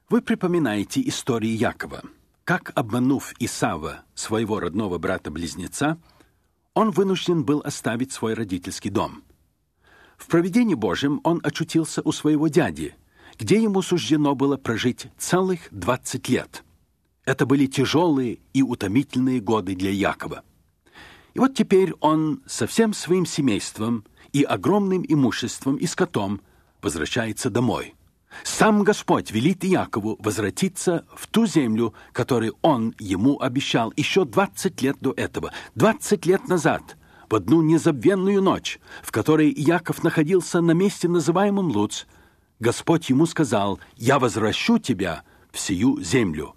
Вы припоминаете истории Якова, как, обманув Исава, своего родного брата-близнеца, он вынужден был оставить свой родительский дом. В провидении Божьем он очутился у своего дяди, где ему суждено было прожить целых 20 лет. Это были тяжелые и утомительные годы для Якова. И вот теперь он со всем своим семейством и огромным имуществом и скотом возвращается домой. Сам Господь велит Якову возвратиться в ту землю, которую Он ему обещал еще 20 лет до этого, 20 лет назад, в одну незабвенную ночь, в которой Яков находился на месте, называемом Луц. Господь ему сказал: «Я возвращу тебя в сию землю».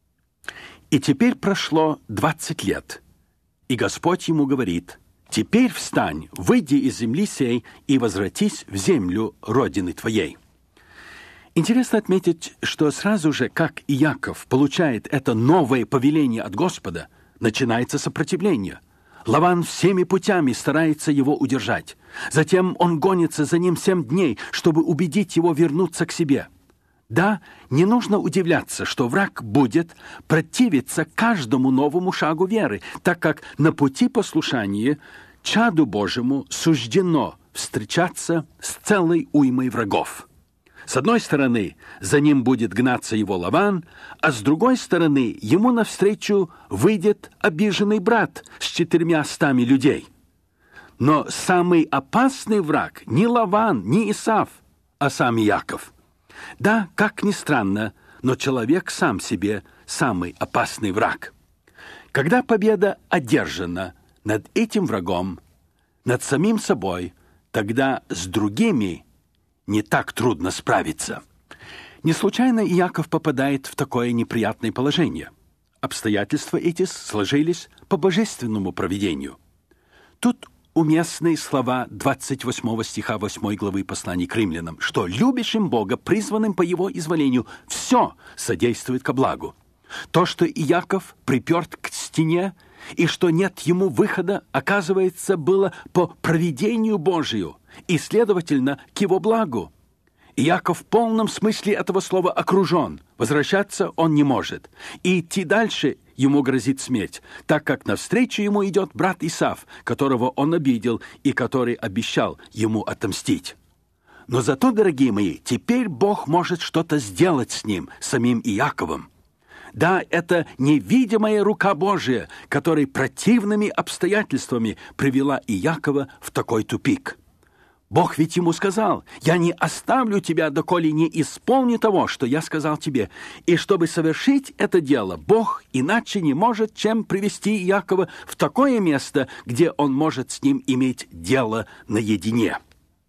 И теперь прошло 20 лет, и Господь ему говорит: «Теперь встань, выйди из земли сей и возвратись в землю родины твоей». Интересно отметить, что сразу же, как Иаков получает это новое повеление от Господа, начинается сопротивление. Лаван всеми путями старается его удержать. Затем он гонится за ним 7 дней, чтобы убедить его вернуться к себе. Да, не нужно удивляться, что враг будет противиться каждому новому шагу веры, так как на пути послушания чаду Божьему суждено встречаться с целой уймой врагов. С одной стороны, за ним будет гнаться его Лаван, а с другой стороны, ему навстречу выйдет обиженный брат с 400 людей. Но самый опасный враг не Лаван, не Исав, а сам Иаков. Да, как ни странно, но человек сам себе самый опасный враг. Когда победа одержана над этим врагом, над самим собой, тогда с другими не так трудно справиться. Не случайно Иаков попадает в такое неприятное положение. Обстоятельства эти сложились по божественному провидению. Тут уместные слова 28 стиха 8 главы послания к римлянам, что любящим Бога, призванным по Его изволению, все содействует ко благу. То, что Иаков приперт к стене, и что нет ему выхода, оказывается, было по провидению Божию, и, следовательно, к его благу. Иаков в полном смысле этого слова окружен. Возвращаться он не может. И идти дальше ему грозит смерть, так как навстречу ему идет брат Исав, которого он обидел и который обещал ему отомстить. Но зато, дорогие мои, теперь Бог может что-то сделать с ним, самим Иаковом. Да, это невидимая рука Божия, которая противными обстоятельствами привела Иакова в такой тупик. Бог ведь ему сказал: «Я не оставлю тебя, доколе не исполню того, что я сказал тебе». И чтобы совершить это дело, Бог иначе не может, чем привести Иакова в такое место, где он может с ним иметь дело наедине.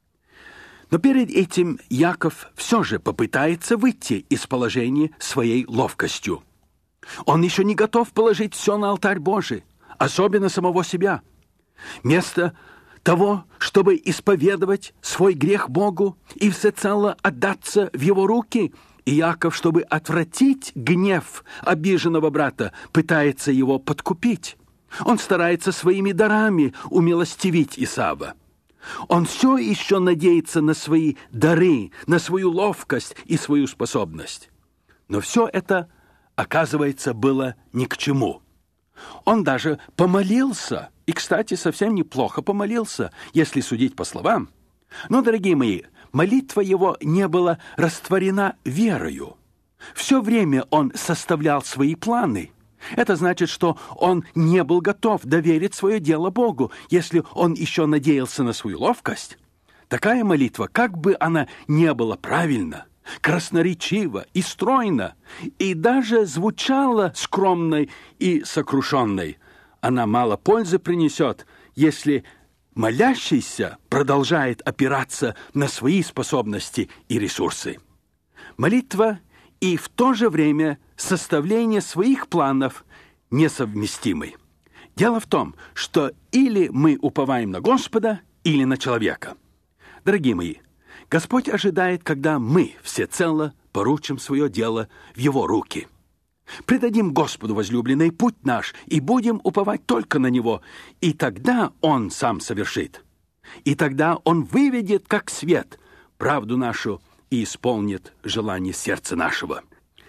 Но перед этим Иаков все же попытается выйти из положения своей ловкостью. Он еще не готов положить все на алтарь Божий, особенно самого себя. Вместо того, чтобы исповедовать свой грех Богу и всецело отдаться в Его руки, Иаков, чтобы отвратить гнев обиженного брата, пытается его подкупить. Он старается своими дарами умилостивить Исава. Он все еще надеется на свои дары, на свою ловкость и свою способность. Но все это, оказывается, было ни к чему. Он даже помолился, и, кстати, совсем неплохо помолился, если судить по словам. Но, дорогие мои, молитва его не была растворена верою. Все время он составлял свои планы. Это значит, что он не был готов доверить свое дело Богу, если он еще надеялся на свою ловкость. Такая молитва, как бы она ни была правильна, красноречива и стройна, и даже звучала скромной и сокрушенной, она мало пользы принесет, если молящийся продолжает опираться на свои способности и ресурсы. Молитва и в то же время составление своих планов несовместимы. Дело в том, что или мы уповаем на Господа, или на человека. Дорогие мои, Господь ожидает, когда мы всецело поручим свое дело в Его руки. Предадим Господу, возлюбленный, путь наш, и будем уповать только на Него, и тогда Он сам совершит. И тогда Он выведет, как свет, правду нашу и исполнит желание сердца нашего.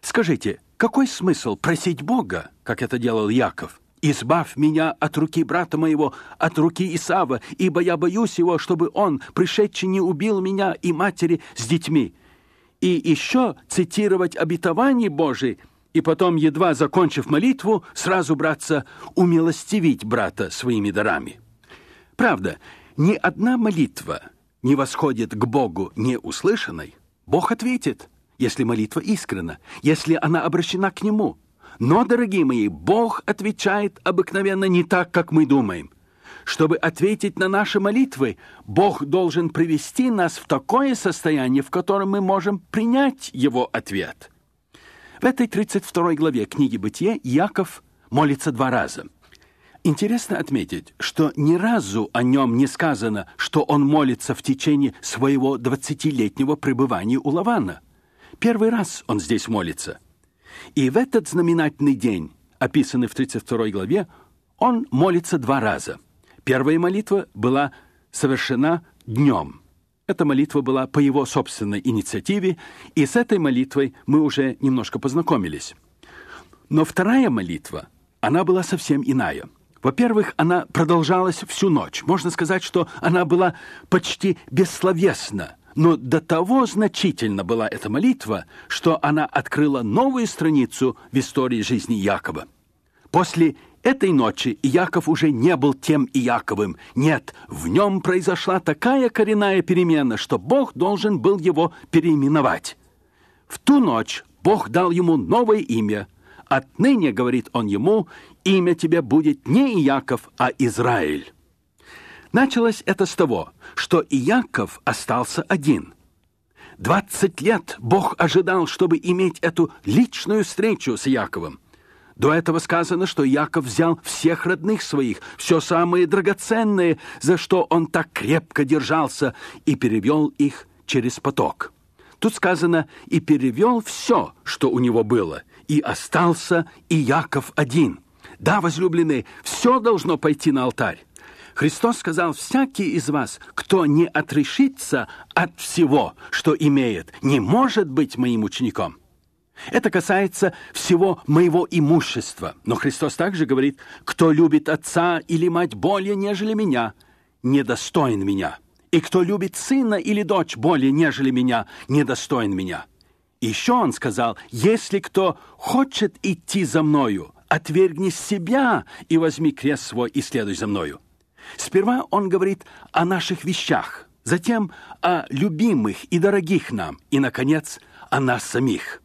Скажите, какой смысл просить Бога, как это делал Яков? «Избавь меня от руки брата моего, от руки Исава, ибо я боюсь его, чтобы он, пришедший, не убил меня и матери с детьми». И еще цитировать обетование Божие, и потом, едва закончив молитву, сразу браться умилостивить брата своими дарами. Правда, ни одна молитва не восходит к Богу неуслышанной. Бог ответит, если молитва искренна, если она обращена к Нему. Но, дорогие мои, Бог отвечает обыкновенно не так, как мы думаем. Чтобы ответить на наши молитвы, Бог должен привести нас в такое состояние, в котором мы можем принять Его ответ. В этой 32 главе книги «Бытие» Яков молится 2 раза. Интересно отметить, что ни разу о нем не сказано, что он молится в течение своего 20-летнего пребывания у Лавана. Первый раз он здесь молится. И в этот знаменательный день, описанный в 32 главе, он молится 2 раза. Первая молитва была совершена днем. Эта молитва была по его собственной инициативе, и с этой молитвой мы уже немножко познакомились. Но вторая молитва, она была совсем иная. Во-первых, она продолжалась всю ночь. Можно сказать, что она была почти бессловесна. Но до того значительна была эта молитва, что она открыла новую страницу в истории жизни Якова. После этой ночи Яков уже не был тем Иаковым. Нет, в нем произошла такая коренная перемена, что Бог должен был его переименовать. В ту ночь Бог дал ему новое имя. Отныне, говорит он ему, имя тебе будет не Иаков, а Израиль. Началось это с того, что Иаков остался один. 20 лет Бог ожидал, чтобы иметь эту личную встречу с Иаковом. До этого сказано, что Иаков взял всех родных своих, все самое драгоценное, за что он так крепко держался, и перевел их через поток. Тут сказано, и перевел все, что у него было, и остался Иаков один. Да, возлюбленные, все должно пойти на алтарь. Христос сказал, всякий из вас, кто не отрешится от всего, что имеет, не может быть моим учеником. Это касается всего моего имущества. Но Христос также говорит, кто любит отца или мать более, нежели меня, недостоин меня. И кто любит сына или дочь более, нежели меня, недостоин меня. Еще он сказал, если кто хочет идти за мною, отвергни себя и возьми крест свой и следуй за мною. Сперва он говорит о наших вещах, затем о любимых и дорогих нам, и, наконец, о нас самих.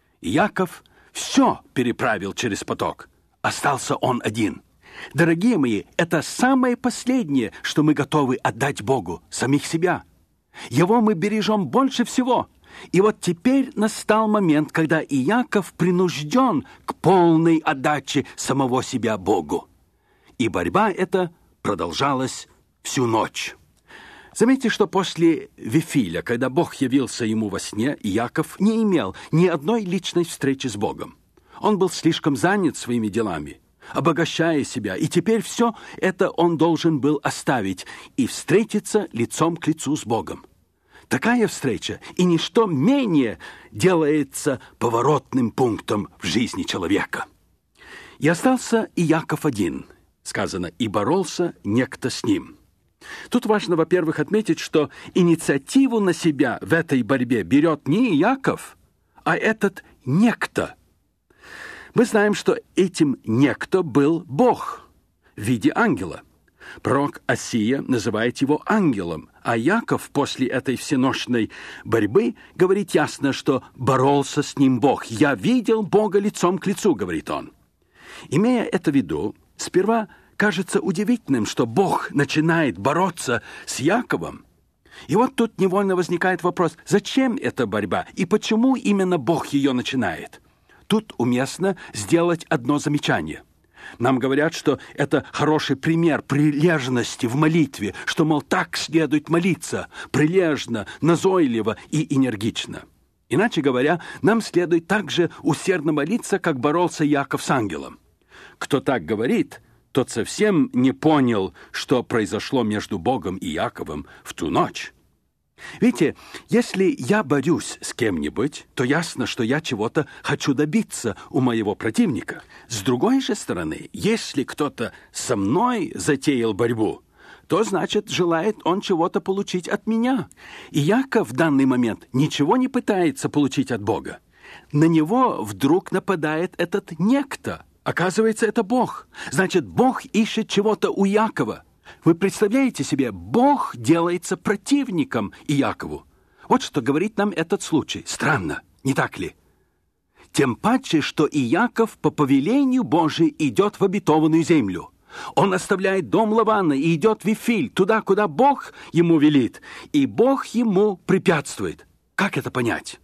Иаков все переправил через поток. Остался он один. Дорогие мои, это самое последнее, что мы готовы отдать Богу, самих себя. Его мы бережем больше всего. И вот теперь настал момент, когда Иаков принужден к полной отдаче самого себя Богу. И борьба эта продолжалась всю ночь. Заметьте, что после Вифиля, когда Бог явился ему во сне, Иаков не имел ни одной личной встречи с Богом. Он был слишком занят своими делами, обогащая себя, и теперь все это он должен был оставить и встретиться лицом к лицу с Богом. Такая встреча и ничто менее делается поворотным пунктом в жизни человека. И остался Иаков один, сказано, и боролся некто с ним. Тут важно, во-первых, отметить, что инициативу на себя в этой борьбе берет не Иаков, а этот некто. Мы знаем, что этим некто был Бог в виде ангела. Пророк Осия называет его ангелом, а Иаков после этой всенощной борьбы говорит ясно, что боролся с ним Бог. «Я видел Бога лицом к лицу», — говорит он. Имея это в виду, сперва кажется удивительным, что Бог начинает бороться с Иаковом. И вот тут невольно возникает вопрос, зачем эта борьба и почему именно Бог ее начинает? Тут уместно сделать одно замечание. Нам говорят, что это хороший пример прилежности в молитве, что, мол, так следует молиться, прилежно, назойливо и энергично. Иначе говоря, нам следует так же усердно молиться, как боролся Иаков с ангелом. Кто так говорит, тот совсем не понял, что произошло между Богом и Иаковом в ту ночь. Видите, если я борюсь с кем-нибудь, то ясно, что я чего-то хочу добиться у моего противника. С другой же стороны, если кто-то со мной затеял борьбу, то, значит, желает он чего-то получить от меня. И Иаков в данный момент ничего не пытается получить от Бога. На него вдруг нападает этот некто. Оказывается, это Бог. Значит, Бог ищет чего-то у Иакова. Вы представляете себе, Бог делается противником Иакову. Вот что говорит нам этот случай. Странно, не так ли? Тем паче, что Иаков по повелению Божию идет в обетованную землю. Он оставляет дом Лавана и идет в Вифиль, туда, куда Бог ему велит, и Бог ему препятствует. Как это понять?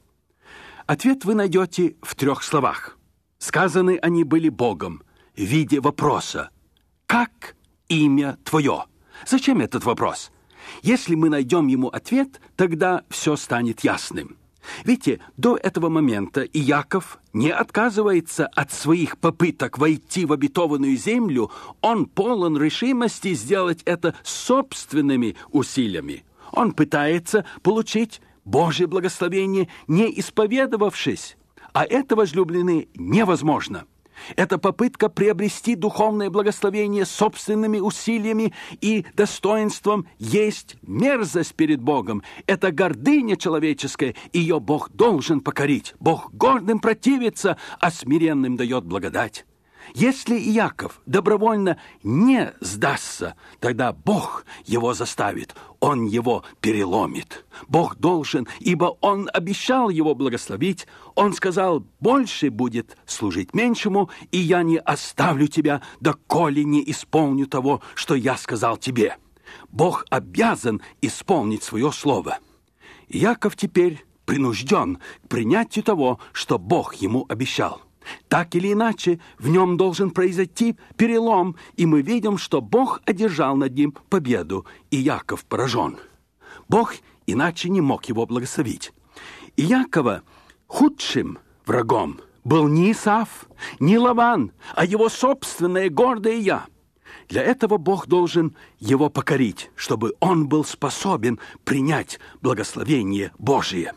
Ответ вы найдете в 3 словах. Сказаны они были Богом в виде вопроса. «Как имя твое?» Зачем этот вопрос? Если мы найдем ему ответ, тогда все станет ясным. Видите, до этого момента Иаков не отказывается от своих попыток войти в обетованную землю, он полон решимости сделать это собственными усилиями. Он пытается получить Божье благословение, не исповедовавшись, а это, возлюбленные, невозможно. Это попытка приобрести духовное благословение собственными усилиями и достоинством есть мерзость перед Богом. Это гордыня человеческая, ее Бог должен покорить. Бог гордым противится, а смиренным дает благодать. Если Иаков добровольно не сдастся, тогда Бог его заставит, Он его переломит. Бог должен, ибо Он обещал его благословить. Он сказал: «Больше будет служить меньшему, и я не оставлю тебя, доколе не исполню того, что я сказал тебе». Бог обязан исполнить свое слово. Иаков теперь принужден к принятию того, что Бог ему обещал. Так или иначе, в нем должен произойти перелом, и мы видим, что Бог одержал над ним победу, и Иаков поражен. Бог иначе не мог его благословить. Иакова худшим врагом был не Исав, не Лаван, а его собственное гордое «я». Для этого Бог должен его покорить, чтобы он был способен принять благословение Божие.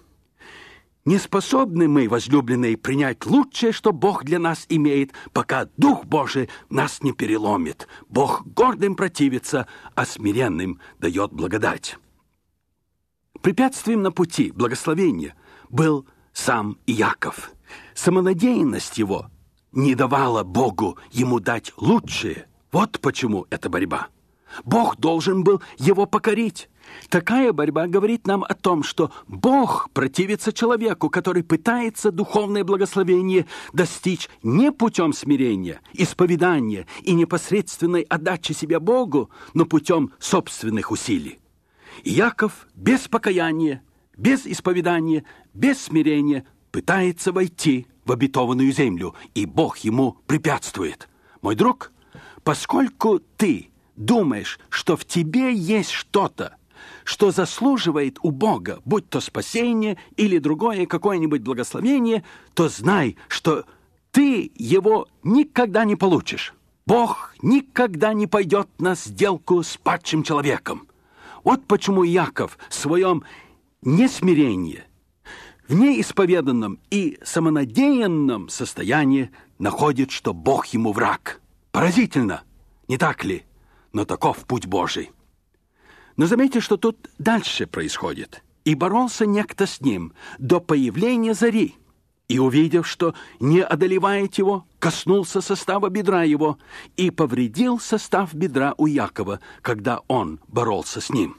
Не способны мы, возлюбленные, принять лучшее, что Бог для нас имеет, пока Дух Божий нас не переломит. Бог гордым противится, а смиренным дает благодать. Препятствием на пути благословения был сам Иаков. Самонадеянность его не давала Богу ему дать лучшее. Вот почему эта борьба. Бог должен был его покорить. Такая борьба говорит нам о том, что Бог противится человеку, который пытается духовное благословение достичь не путем смирения, исповедания и непосредственной отдачи себя Богу, но путем собственных усилий. Иаков без покаяния, без исповедания, без смирения пытается войти в обетованную землю, и Бог ему препятствует. Мой друг, поскольку ты думаешь, что в тебе есть что-то, что заслуживает у Бога, будь то спасение или другое какое-нибудь благословение, то знай, что ты его никогда не получишь. Бог никогда не пойдет на сделку с падшим человеком. Вот почему Иаков в своем несмирении, в неисповеданном и самонадеянном состоянии находит, что Бог ему враг. Поразительно, не так ли? Но таков путь Божий. Но заметьте, что тут дальше происходит. «И боролся некто с ним до появления зари, и, увидев, что не одолевает его, коснулся состава бедра его и повредил состав бедра у Иакова, когда он боролся с ним».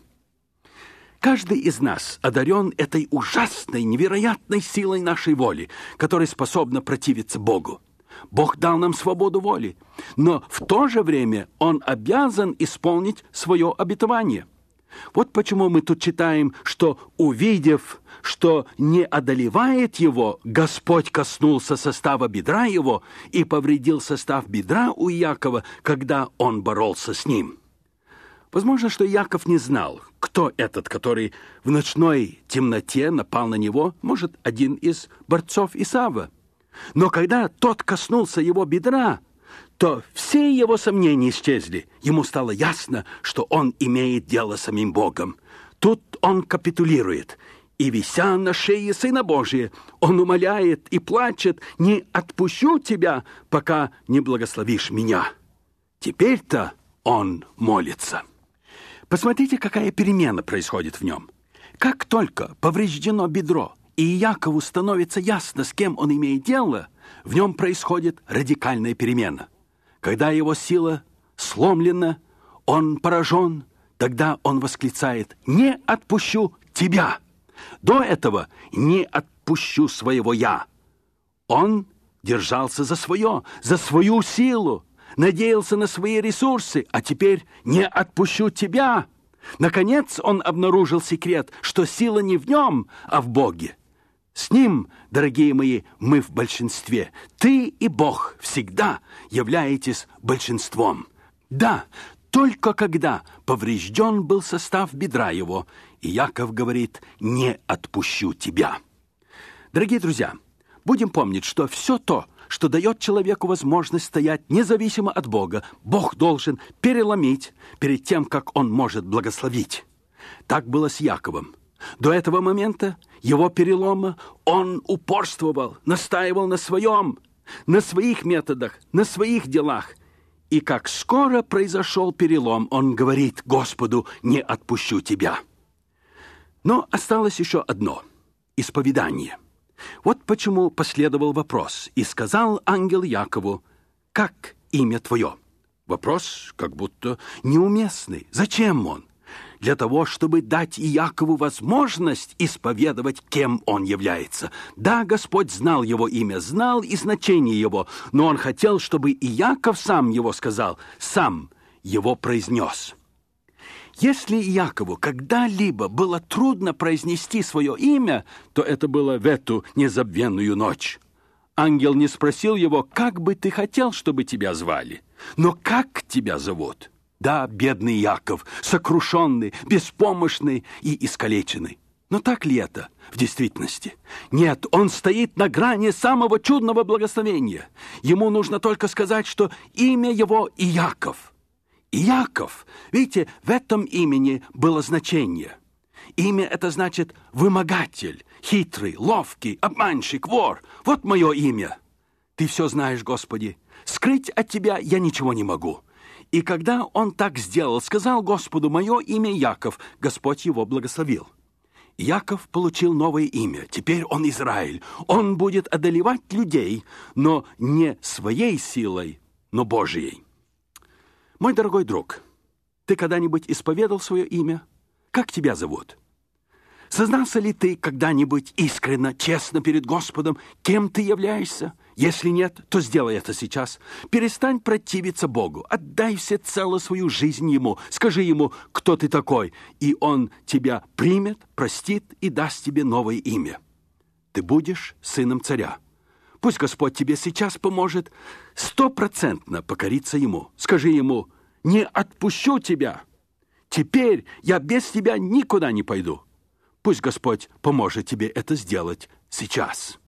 Каждый из нас одарен этой ужасной, невероятной силой нашей воли, которая способна противиться Богу. Бог дал нам свободу воли, но в то же время Он обязан исполнить свое обетование. Вот почему мы тут читаем, что, увидев, что не одолевает его, Господь коснулся состава бедра его и повредил состав бедра у Иакова, когда он боролся с ним. Возможно, что Иаков не знал, кто этот, который в ночной темноте напал на него, может, один из борцов Исава. Но когда тот коснулся его бедра, то все его сомнения исчезли. Ему стало ясно, что он имеет дело с самим Богом. Тут он капитулирует. И, вися на шее Сына Божия, он умоляет и плачет: «Не отпущу тебя, пока не благословишь меня». Теперь-то он молится. Посмотрите, какая перемена происходит в нем. Как только повреждено бедро, и Якову становится ясно, с кем он имеет дело, в нем происходит радикальная перемена. Когда его сила сломлена, он поражен, тогда он восклицает: «Не отпущу тебя». До этого «не отпущу своего я». Он держался за свое, за свою силу, надеялся на свои ресурсы, а теперь «не отпущу тебя». Наконец он обнаружил секрет, что сила не в нем, а в Боге. С ним, дорогие мои, мы в большинстве. Ты и Бог всегда являетесь большинством. Да, только когда поврежден был состав бедра его, и Яков говорит: «Не отпущу тебя». Дорогие друзья, будем помнить, что все то, что дает человеку возможность стоять независимо от Бога, Бог должен переломить перед тем, как Он может благословить. Так было с Яковом. До этого момента, его перелома, он упорствовал, настаивал на своем, на своих методах, на своих делах. И как скоро произошел перелом, он говорит Господу: «Не отпущу тебя». Но осталось еще одно – исповедание. Вот почему последовал вопрос: «И сказал ангел Якову: как имя твое?» Вопрос как будто неуместный. Зачем он? Для того, чтобы дать Иакову возможность исповедовать, кем он является. Да, Господь знал его имя, знал и значение его, но он хотел, чтобы Иаков сам его сказал, сам его произнес. Если Иакову когда-либо было трудно произнести свое имя, то это было в эту незабвенную ночь. Ангел не спросил его: «Как бы ты хотел, чтобы тебя звали?» Но «как тебя зовут?» Да, бедный Яков, сокрушенный, беспомощный и искалеченный. Но так ли это в действительности? Нет, он стоит на грани самого чудного благословения. Ему нужно только сказать, что имя его Иаков. Иаков, видите, в этом имени было значение. Имя это значит вымогатель, хитрый, ловкий, обманщик, вор. Вот мое имя. Ты все знаешь, Господи. Скрыть от тебя я ничего не могу. И когда он так сделал, сказал Господу: «Мое имя Яков», Господь его благословил. Яков получил новое имя. Теперь он Израиль. Он будет одолевать людей, но не своей силой, но Божьей. Мой дорогой друг, ты когда-нибудь исповедал свое имя? Как тебя зовут? Сознался ли ты когда-нибудь искренне, честно перед Господом, кем ты являешься? Если нет, то сделай это сейчас. Перестань противиться Богу. Отдай всецело свою жизнь Ему. Скажи Ему, кто ты такой, и Он тебя примет, простит и даст тебе новое имя. Ты будешь сыном царя. Пусть Господь тебе сейчас поможет 100% покориться Ему. Скажи Ему: «Не отпущу тебя. Теперь я без тебя никуда не пойду». Пусть Господь поможет тебе это сделать сейчас.